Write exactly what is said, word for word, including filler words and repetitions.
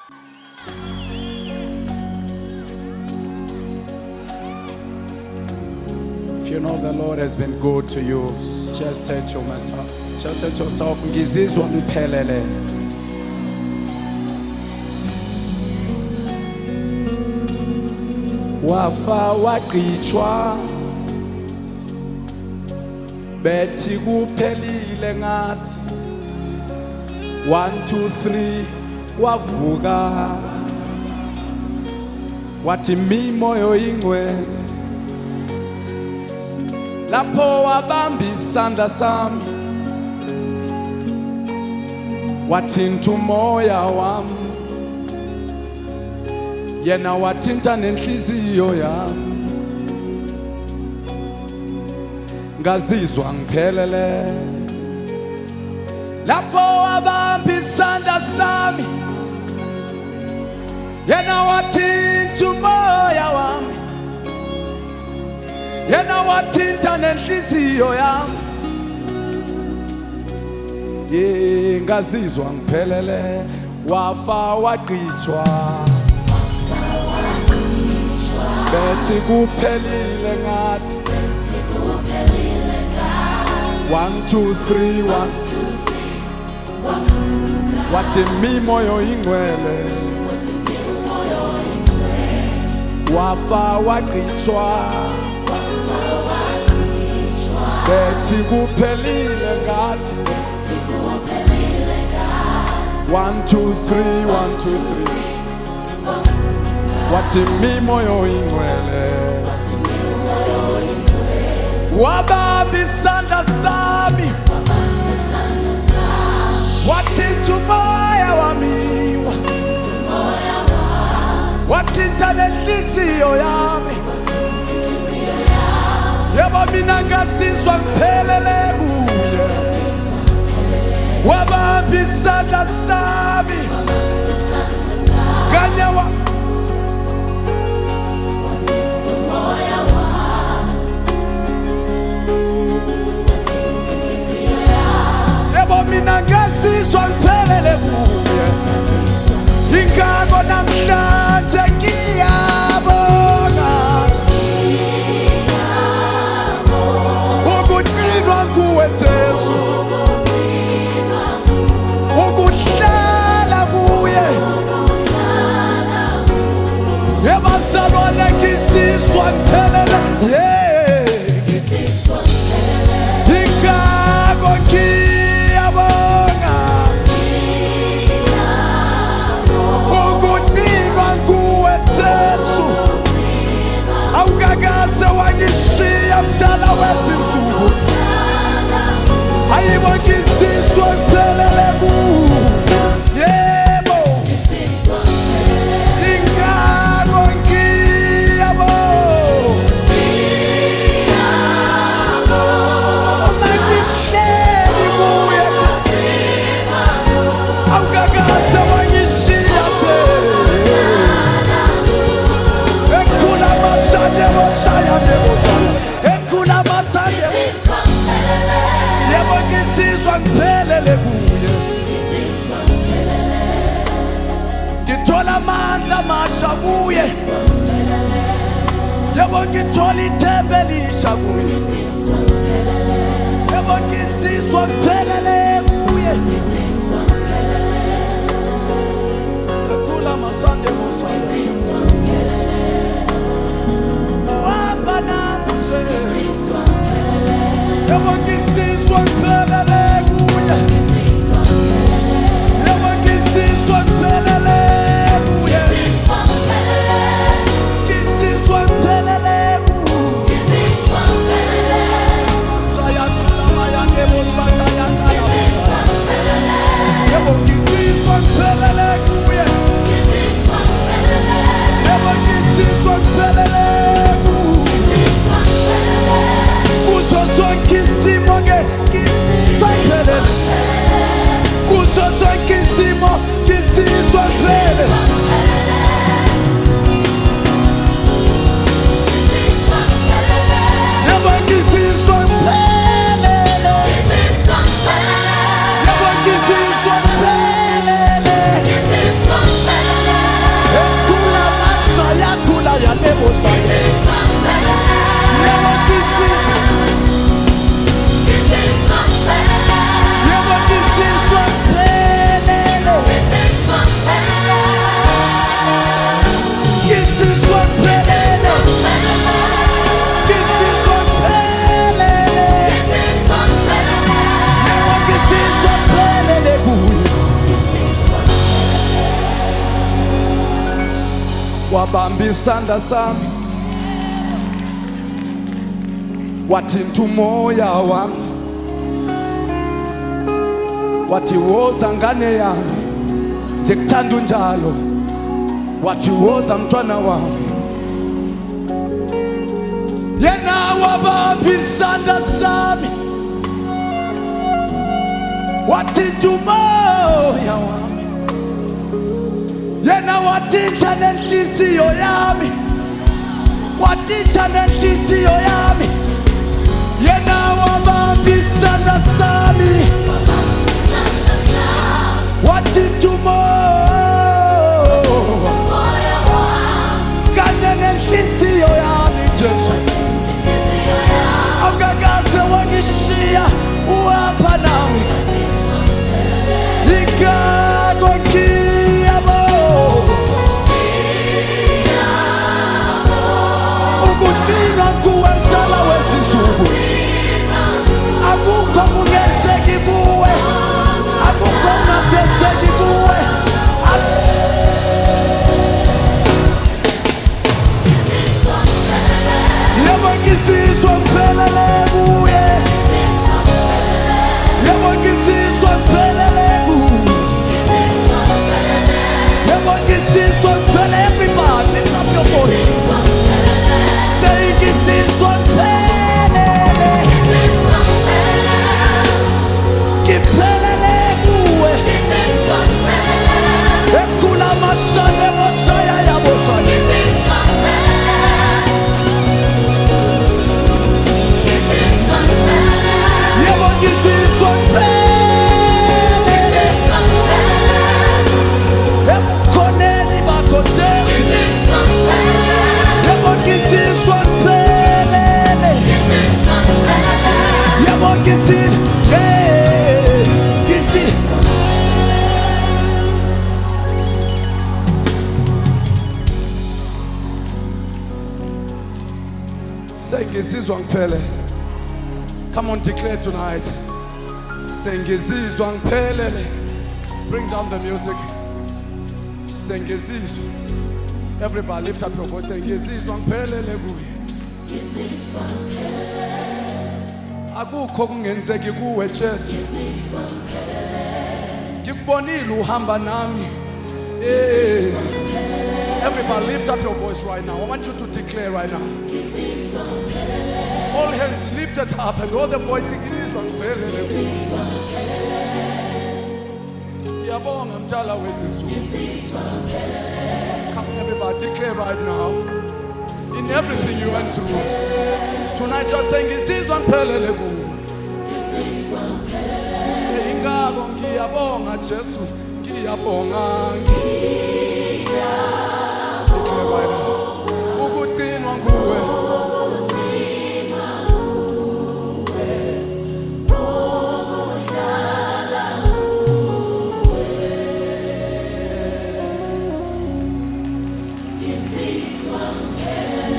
If you know the Lord has been good to you, just tell yourself, just tell yourself, ngizizwa ngiphelele. Wafa waqitshwa bethi kuphelile ngathi one two three wavuka wathi mimoyo ingcwele lapho wabamba isandla sami wathinta umoya wami yena wathinta nenhliziyo yami ngazizwa ngiphelele lapho wabamba isandla sami yena wathinta umoya wami yena wathinta nenhliziyo yami ye ngazizwa ngiphelele wafa waqitshwa bethi kuphelile ngathi one two three one wathi mimoyo ingcwele wafa waqitshwa bethi kuphelile ngathi one two three one two three wathi mimoyo ingcwele wabamba isandla sami wathinta umoya wami wathinta nenhliziyo yami yebo mina ngazizwa ngiphelele kuye wabamba isandla sami kanye wa mina ngazizwa ngiphelele kuye ingakho namhlanje ngiyabonga ukuqinwa kuwe Jesu ukuhlala kuye yebasabona ngizizwa ngiphelele ingakho wangishiya mdala wezinsuku ayibo ngizizwa ngiphelele kuye yebo ingakho ngiyabo uma ngihleli kuye awukakaze wangishiya ekhula masande boshaya ekhula masande yebo ngizizwa ngiphelele kuye ngithola amandla amasha kuye yebo ngithola ithemba elisha kuye yebo ngizizwa ngiphelele kuye ekhula masande boshaya yebo ngizizwa ngiphelele kuye yebo ngizizwa ngiphelele kuye ngizizwa ngiphelele kuye sayatula mayande bosata yakala wabamba isandla sami, wathinta umoya wami, wathi woza ngane yami, ngikuthanda unjalo, wathi woza mntwana wami. Yena wabamba isandla sami, wathinta umoya wami, yena wathinta nenhliziyo yami, wathinta nenhliziyo yami. Yena wabamba isandla sami, wathinta umoya kanye nenhliziyo yami. Jesu awukakaze wangishiya, uhamba nami. Ikako ngiyabo, ukuqina kuwe mdala wezizulu, akukho kungenzeki kuwe, akukho kungafezeki kuwe. Yebo ngizizwa ngiphelele kuye, yebo ngizizwa ngiphelele kuye, yebo ngizizwa ngiphelele. Everybody lift up your voice, say ngizizwa ngiphelele, ngiphelele kuwe. Ekhula masane moshaya yaboshaya, yebo ngizizwa ngiphelele, ebukhoneni bakho Jesu, yebo ngizizwa ngiphelele, yebo ngizizwa, yeah, ngizizwa. Say ngizizwa ngiphelele. Come on, declare tonight. Say ngizizwa ngiphelele. Bring down the music. Say ngizizwa. Everybody lift up your voice. Say ngizizwa ngiphelele kuye. Akukho kungenzeki kuwe Jesu. Ngikubonile uhamba nami. Eh. Everybody lift up your voice right now. I want you to declare right now. All hands lifted up and all the voices ngizizwa ngiphelele. Ngiyabonga mdala wezizulu. Come on, everybody declare right now. In everything you went through tonight, just saying ngizizwa ngiphelele kuwe. Say ingako ngiyabonga Jesu, ngiyabonga. Declare right now. Ukuqinwa nguwe, Ngizizwa ngiphelele.